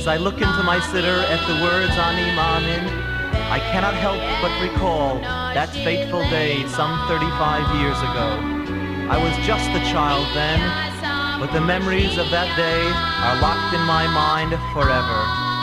As I look into my siddur at the words Ani Ma'amin, I cannot help but recall that fateful day some 35 years ago. I was just a child then, but the memories of that day are locked in my mind forever.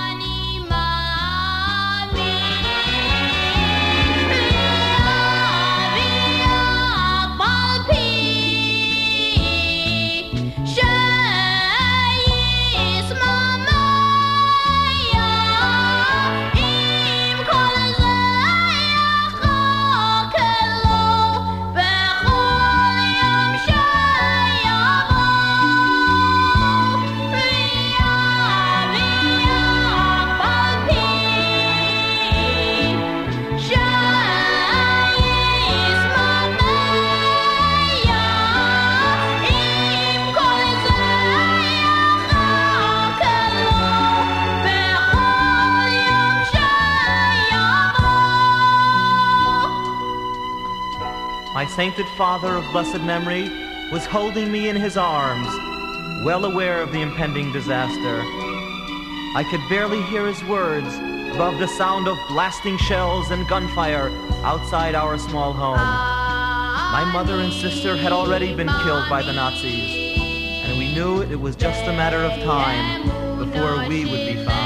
My sainted father of blessed memory was holding me in his arms, well aware of the impending disaster. I could barely hear his words above the sound of blasting shells and gunfire outside our small home. My mother and sister had already been killed by the Nazis, and we knew it was just a matter of time before we would be found.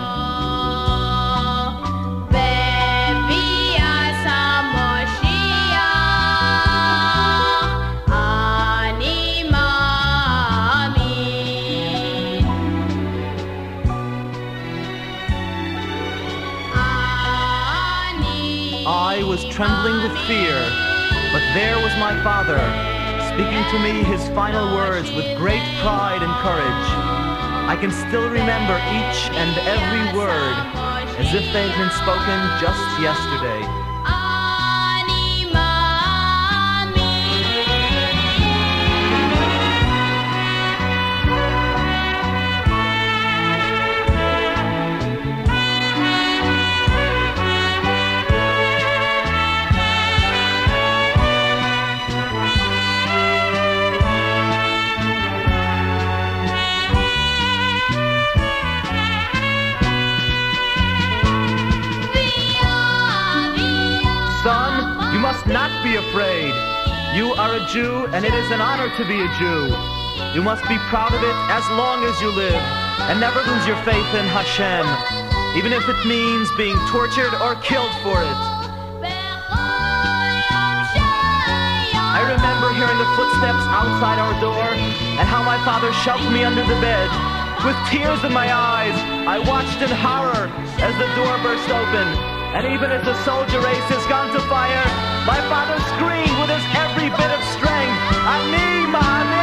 I was trembling with fear, but there was my father, speaking to me his final words with great pride and courage. I can still remember each and every word, as if they had been spoken just yesterday. Son, you must not be afraid. You are a Jew, and it is an honor to be a Jew. You must be proud of it as long as you live, and never lose your faith in Hashem, even if it means being tortured or killed for it. I remember hearing the footsteps outside our door, and how my father shoved me under the bed. With tears in my eyes, I watched in horror as the door burst open. And even as the soldier raised his gun to fire, my father screamed with his every bit of strength, "Ani Ma'amin!"